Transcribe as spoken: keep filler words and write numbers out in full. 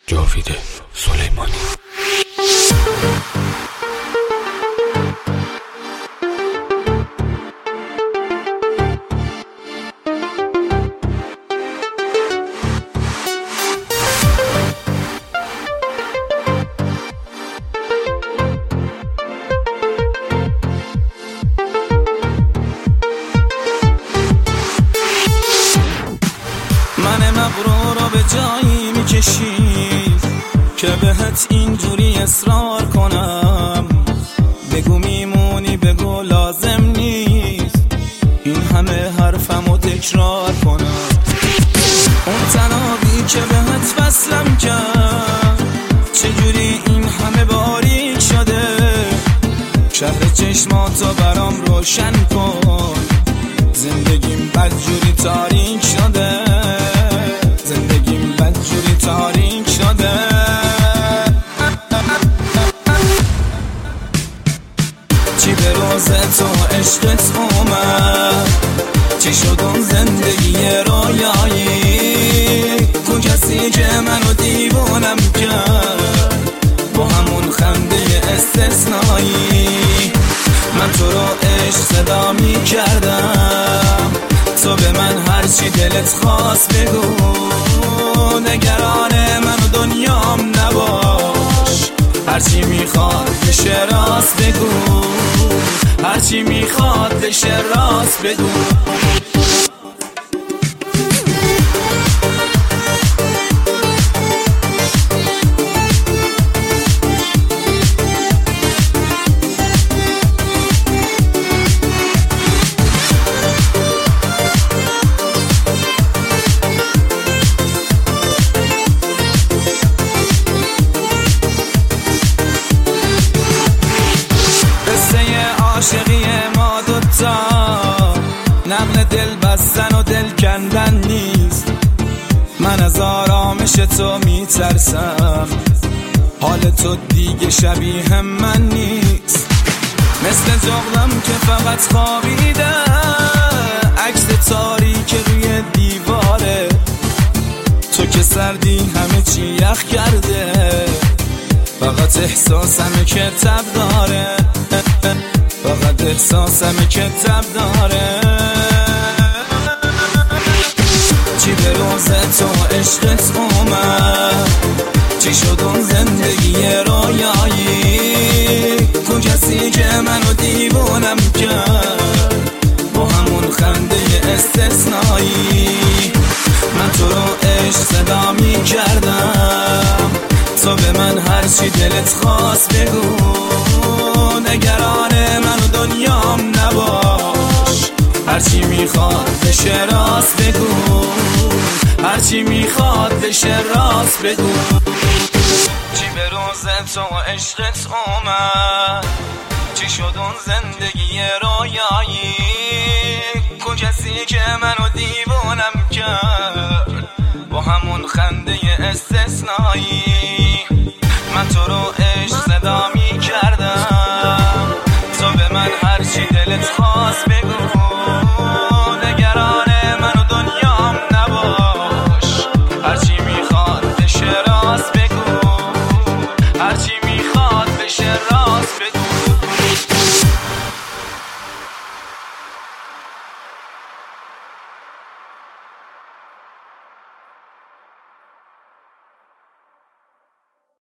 جاوید سلیمانی. من مغرور رو به جایی میکشی که بهت اینجوری اصرار کنم. بگو میمونی، بگو لازم نیست این همه حرفمو تکرار کنم. اون تنابی که بهت وصلم کرد چجوری این همه باریک شده؟ شهر چشماتو برام روشن کن، زندگیم بدجوری تاریک شده، زندگیم بدجوری تاریک شده. چی به روز تو عشقت اومد؟ چی شد اون زندگی رویایی؟ کو کسی که منو دیوونم کرد با همون خنده استثنایی؟ من تو رو عشق صدا می کردم، تو به من هرچی دلت خواست بگو. نگران من و دنیام نباش، هرچی میخواد بشه راست بگو، هرچی میخواد بشه راست بگو. عاشقی ما دوتا نقل دل بستن و دل کندن نیست. من از آرامش تو میترسم، حال تو دیگه شبیه من نیست. مثل جغدم که فقط خوابیده، عکس تاریک روی دیواره. تو که سردی همه چی یخ کرده، فقط احساسم که تب داره، فقط احساسم که تب داره. چی به روز تو عشقت اومد؟ چی شد اون زندگی رویایی؟ کو کسی که منو دیوونم کرد با همون خنده استثنایی؟ من تو رو عشق صدا می کردم، تو به من هرچی دلت خواست بگو. نگران من و دنیام نباش، هرچی میخواد بشه راست بگو، هرچی میخواد بشه راست بگو. چی به روز تو عشقت اومد؟ چی شد اون زندگی رویایی؟ کو کسی که منو دیوونم کرد با همون خنده استثنایی؟ من تو رو عشق